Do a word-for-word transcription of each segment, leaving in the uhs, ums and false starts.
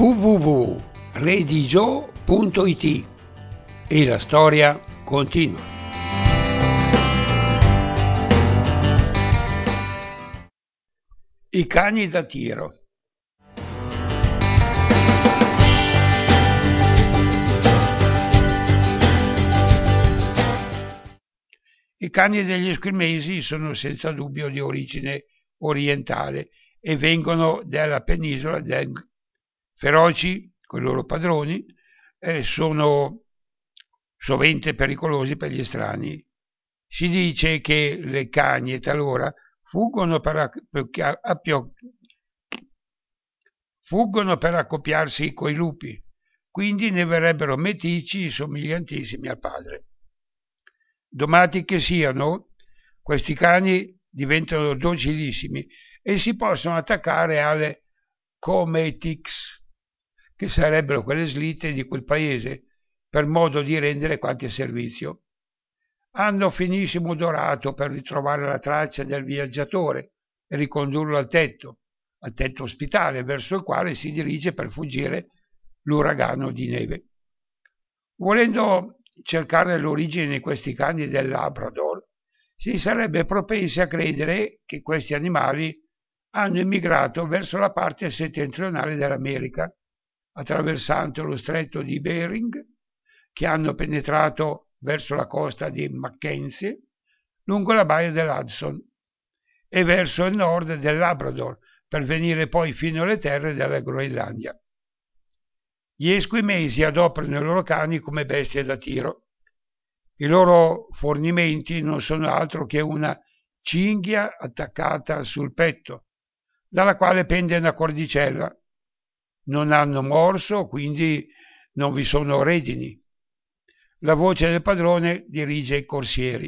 w w w punto redigio punto i t e la storia continua. I cani da tiro. I cani degli esquimesi sono senza dubbio di origine orientale e vengono dalla penisola del feroci con i loro padroni, eh, sono sovente pericolosi per gli estranei. Si dice che le cagne talora fuggono per, acc- appio- fuggono per accoppiarsi coi lupi, quindi ne verrebbero meticci somigliantissimi al padre. Domati che siano, questi cani diventano docilissimi e si possono attaccare alle cometics, che sarebbero quelle slitte di quel paese, per modo di rendere qualche servizio. Hanno finissimo odorato per ritrovare la traccia del viaggiatore e ricondurlo al tetto, al tetto ospitale, verso il quale si dirige per fuggire l'uragano di neve. Volendo cercare l'origine di questi cani del Labrador, si sarebbe propensi a credere che questi animali hanno emigrato verso la parte settentrionale dell'America, attraversando lo stretto di Bering, che hanno penetrato verso la costa di Mackenzie, lungo la baia dell'Hudson e verso il nord del Labrador, per venire poi fino alle terre della Groenlandia. Gli esquimesi adoperano i loro cani come bestie da tiro. I loro fornimenti non sono altro che una cinghia attaccata sul petto, dalla quale pende una cordicella. Non hanno morso, quindi non vi sono redini. La voce del padrone dirige i corsieri.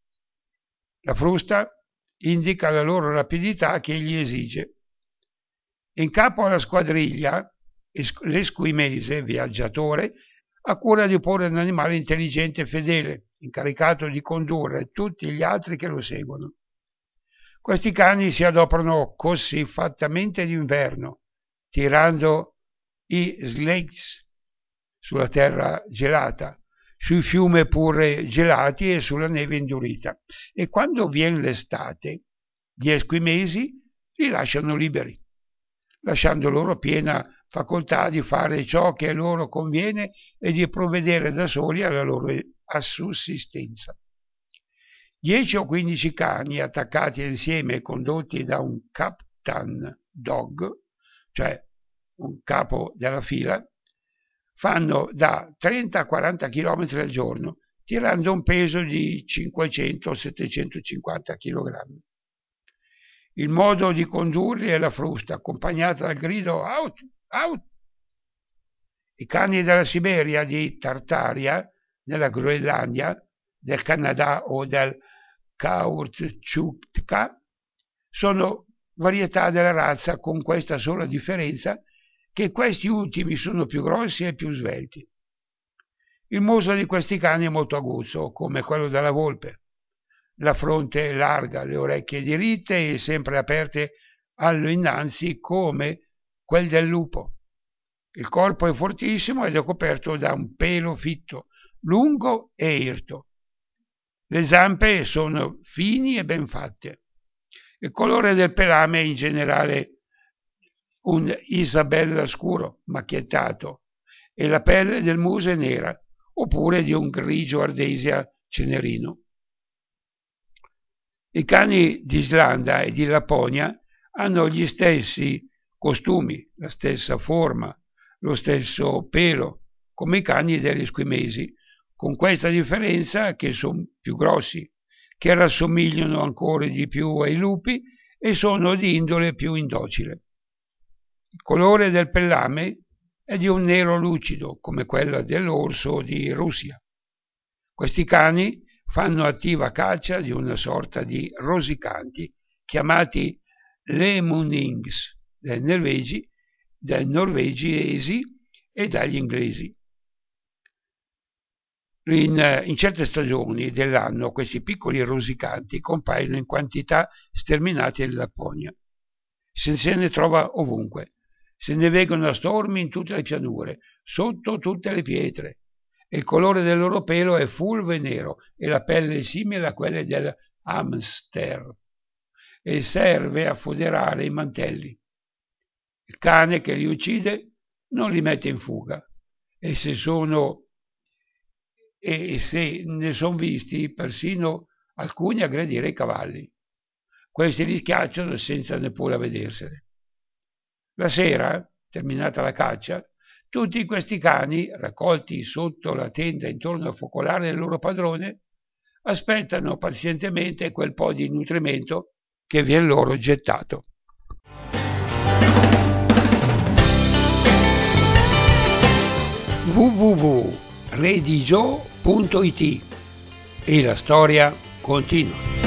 La frusta indica la loro rapidità che egli esige. In capo alla squadriglia, l'esquimese viaggiatore ha cura di porre un animale intelligente e fedele, incaricato di condurre tutti gli altri che lo seguono. Questi cani si adoperano così-fattamente d'inverno, tirando i sleighs sulla terra gelata, sui fiumi pure gelati e sulla neve indurita, e quando viene l'estate gli esquimesi li lasciano liberi, lasciando loro piena facoltà di fare ciò che a loro conviene e di provvedere da soli alla loro sussistenza. Dieci o quindici cani attaccati insieme e condotti da un captain dog, cioè un capo della fila, fanno da trenta a quaranta chilometri al giorno, tirando un peso di cinquecento settecentocinquanta chilogrammi. Il modo di condurli è la frusta, accompagnata dal grido out, out. I cani della Siberia, di Tartaria, della Groenlandia, del Canada o del Kaurtschuk sono varietà della razza, con questa sola differenza che questi ultimi sono più grossi e più svelti. Il muso di questi cani è molto aguzzo, come quello della volpe. La fronte è larga, le orecchie diritte e sempre aperte all'innanzi come quel del lupo. Il corpo è fortissimo ed è coperto da un pelo fitto, lungo e irto. Le zampe sono fini e ben fatte. Il colore del pelame è in generale un isabella scuro, macchiattato, e la pelle del muso è nera, oppure di un grigio ardesia cenerino. I cani di Islanda e di Lapponia hanno gli stessi costumi, la stessa forma, lo stesso pelo, come i cani degli esquimesi, con questa differenza che sono più grossi, che rassomigliano ancora di più ai lupi e sono di indole più indocile. Il colore del pellame è di un nero lucido, come quello dell'orso di Russia. Questi cani fanno attiva caccia di una sorta di rosicanti, chiamati lemunings, dai norvegi, dai norvegesi e dagli inglesi. In, in certe stagioni dell'anno questi piccoli rosicanti compaiono in quantità sterminate in Lapponia. Se, se ne trova ovunque. Se ne vedono a stormi in tutte le pianure, sotto tutte le pietre. E il colore del loro pelo è fulvo e nero e la pelle è simile a quella del hamster e serve a foderare i mantelli. Il cane che li uccide non li mette in fuga e se sono e se ne sono visti persino alcuni aggredire i cavalli. Questi li schiacciano senza neppure vedersene. La sera, terminata la caccia, tutti questi cani, raccolti sotto la tenda intorno al focolare del loro padrone, aspettano pazientemente quel po' di nutrimento che viene loro gettato. w w w punto redigio punto it e la storia continua.